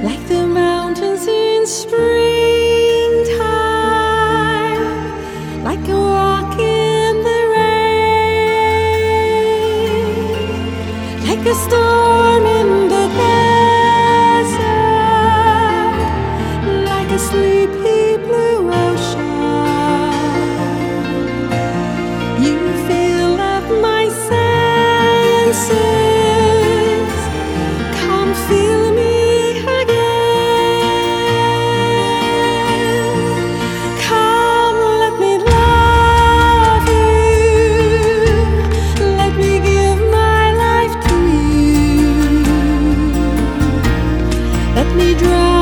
like the mountains in springtime, like a walk in the rain, like a storm in the desert, like a sleepy blue ocean. You fill up my senses, come fill me again. Come, let me love you, let me give my life to you, let me drown